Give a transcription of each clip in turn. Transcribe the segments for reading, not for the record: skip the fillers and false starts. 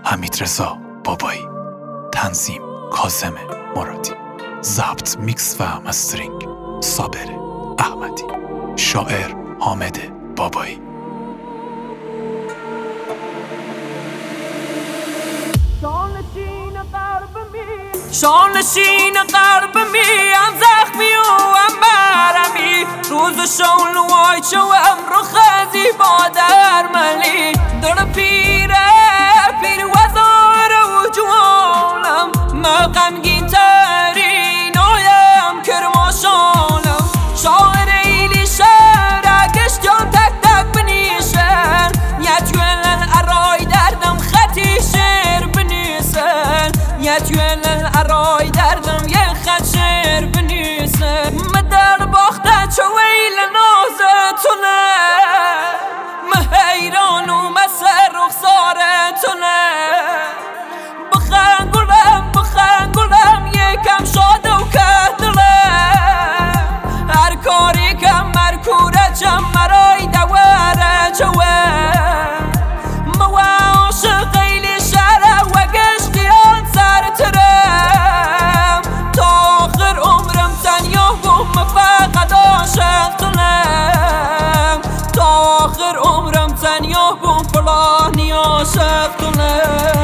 حمیدرضا بابایی، تنظیم کاظم مرادی، ضبط میکس و مسترینگ صابر احمدی، شاعر حامد بابایی. شانشین قرب می هم زخمی و هم برمی، روز شون وای چو امرو خزی با درملی در پیره پیر وزار و جوالم ما غمگین ترین آیم کرماشانم شاعر ایلی شهرکش جان تک تک بنیشن یتویلن ارای دردم خطی شعر بنیسن یتویلن ارای دردم یه خط شعر بنیسن مدر باخته چویل نازتونه مهیران و مسر رخسارتونه بخن گلم یکم شاده و کهدلم هر کاری کم مرکوره چم مرای دواره چوه موا عاشق ایلی شهره و گشتیان سر ترم تا آخر عمرم تنیا بوم فقط عاشق تونم تا آخر عمرم تنیا بوم فلانی عاشق تونم.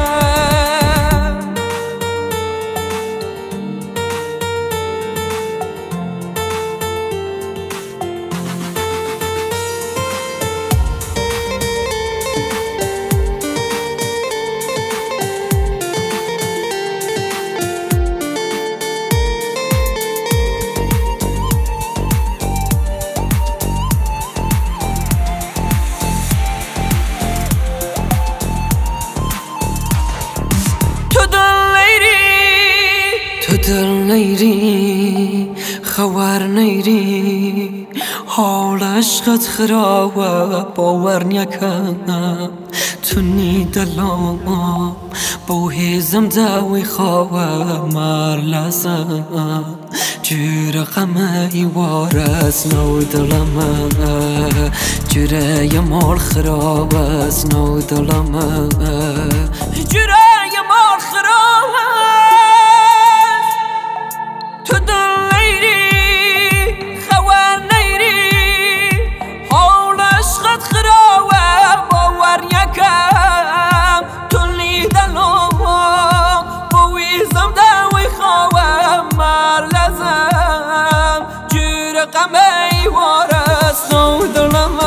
دل نیری خوار نیری حال عشقت خرابه باور نکنم تو نی دلم با هیزم داوی خواه مار لازم جور غمه وارس نو دلم جوره مال خراب از نو دلم جوره مال خراب قمي ورس نو دلم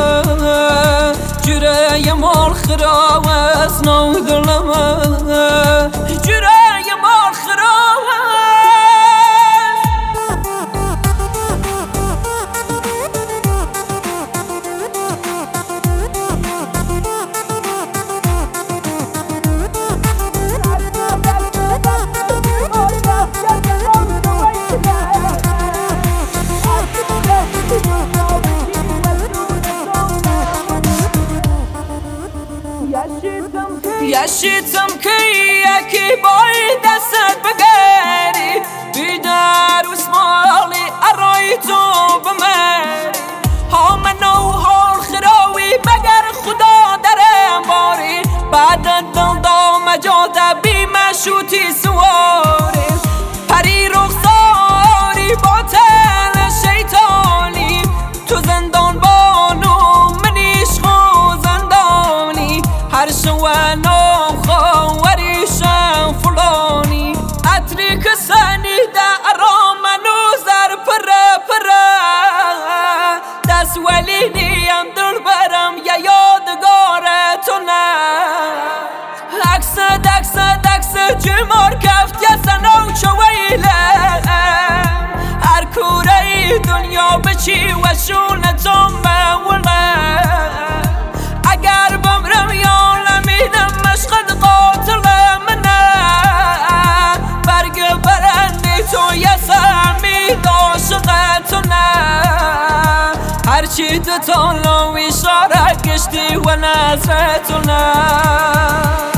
جرای مال خراس نو دلم جرای مال خراس یشیتم که یکی بای دستت بگیری بیدر و اسمالی ارای تو بمری ها منو حال خراوی بگر خدا درم باری بعد دل دام جاده بی مشوتی سواری پری رخساری باطل شیطانی تو زندان بانو منیش خو زندانی هر شوانو خوریشم فلانی عطری که سنیده ارامنو زر پره دست ولی نیم دل برم یا یادگارتونه عکس جمار کفت یا سنو چویله هر کوره دنیا بچی و شونتون موله اگر بمرم یا نمیدم مشقد قاتل منه برگ برندی تو یه سمید عاشقتونه هرچی دتان لو اشاره کشتی و نظرتونه